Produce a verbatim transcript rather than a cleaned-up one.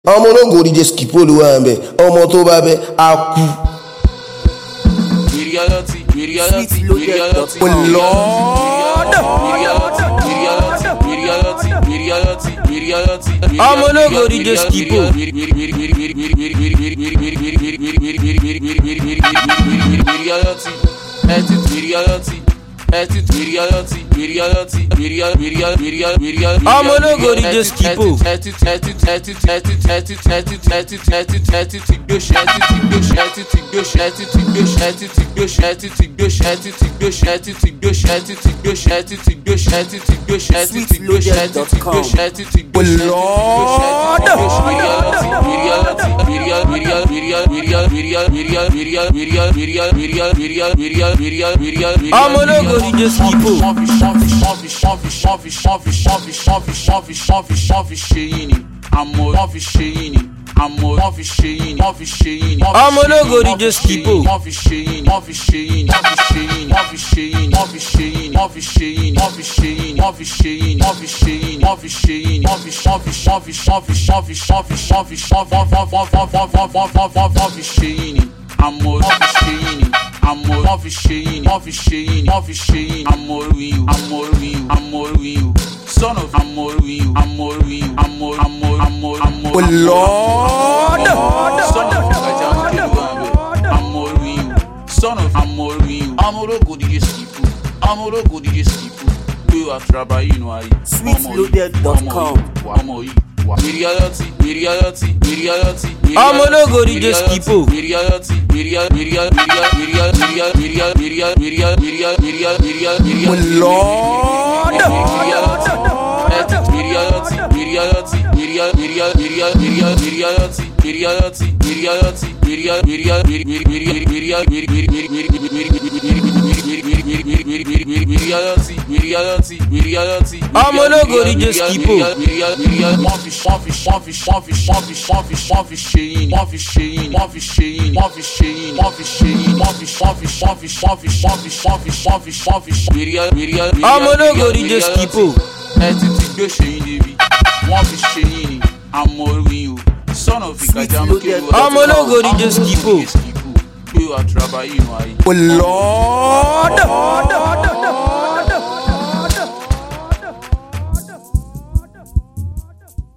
ọmọ ológo díje Skipo ló wà ń bẹ ọmọ tó bá bẹ á kú. ọmọ ológo díje Skipo. ọmọ ológo díje Skipo. ọmọ ológo díje Skipo. Amor, nove cheine, amor, nove cheine, nove cheine, ọmọ ológo díje Skipo. nove cheine, nove cheine, nove cheine, nove cheine, nove cheine, nove cheine, nove cheine, nove cheine, nove cheine, nove cheine, nove chove, chove, chove, chove, chove, chove, chove, nove cheine, amor, nove cheine, amor, nove cheine, nove cheine, nove cheine, amor, will, amor, will, amor, will. Son of Amoruinho, Amoruinho, Amor, Amor, Amor, Amor. Oh Lord, Son of Amoruinho, Son of Amoruinho, Amorogo díje Skipo, Amorogo díje Skipo. Eu trabalho aí. sweet loaded dot com. Amor aí. Reality, reality, reality. ọmọ ológo díje Skipo. Reality, reality, reality, Oh Lord. ọmọ ológo díje Skipo. Chove, chove, chove, chove, chove, chove, cheine, chove, cheine, chove, cheine, chove, cheine, chove, cheine, chove, chove, chove, chove, chove, chove, chove, chove, chove. ọmọ ológo díje Skipo. É titi gbé cheine bi, wọ́n fi cheine, Amoruinho, son of Ìkàjàmú kí ló. ọmọ ológo díje Skipo. Gbé wa trabalho aí. Oh Lord.